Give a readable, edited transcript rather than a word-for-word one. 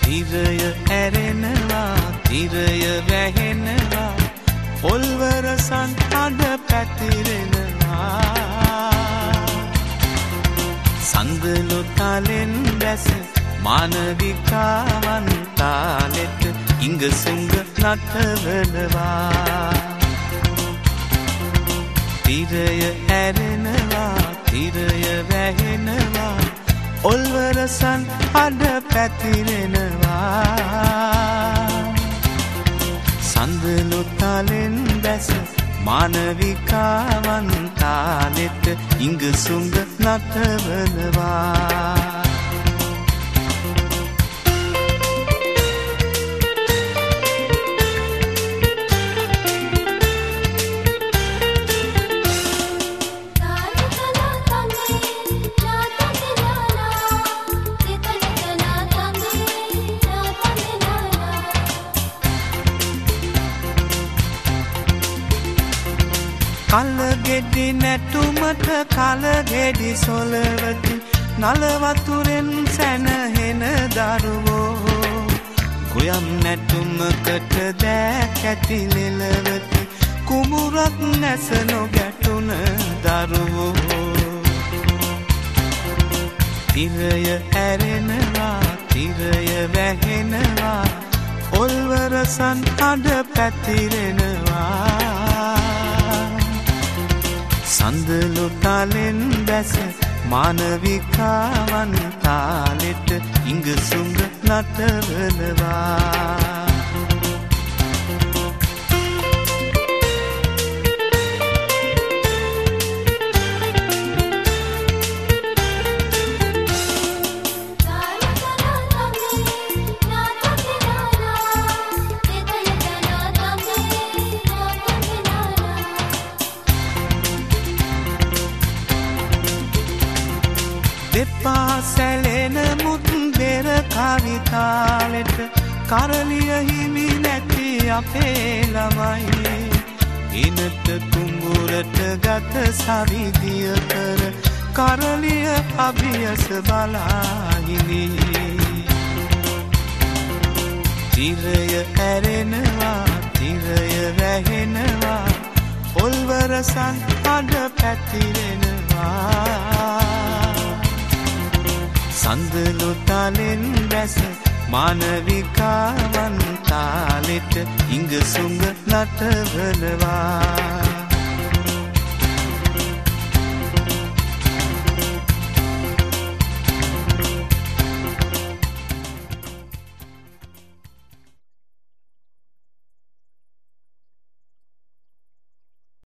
තිරය ඇරෙනවා තිරය වැහෙනවා පොල්වර සන්හඩ පැතිරෙනවා සඳලු තලෙන් දැස මානවිකාවන් තාලෙට ඉංගසුංග නටවනවා තිරය ඇරෙනවා තිරය වැහෙනවා ඔල්වර සන්හඩ පැතිරෙනවා සඳලු තලෙන් දැස මානවිකාවන් තාලෙට ඉංගසුංග නටවනවා කලගෙඩි නැටුමට කලගෙඩි සොලවති නලවතුරෙන් සැනහෙන දරුවෝ ගොයම් නැටුමකට දෑකැති ලෙලවති කුමුරක් නැස නොගැටුන දරුවෝ තිරය ඇරෙනවා තිරය වැහෙනවා ඔල්වර සන්හඩ පැතිරෙනවා සඳලු තලෙන් දැස මානවිකාවන් තාලෙට ඉංගසුංග නටවනවා දෙපා සැලෙන මුත් බෙර කවිතාලෙට කරලිය හිමි නැති අපේ ළමයි ඉනට කුඹුරට ගත සවිදිය කර කරලිය අභියස බලාහිමි තිරය ඇරෙනවා තිරය වැහෙනවා ඔල්වර සන්හඩ පැතිරෙනවා සඳලු තලෙන් දැස මානවිකාවන් තාලෙට ඉංගසුංග නටවනවා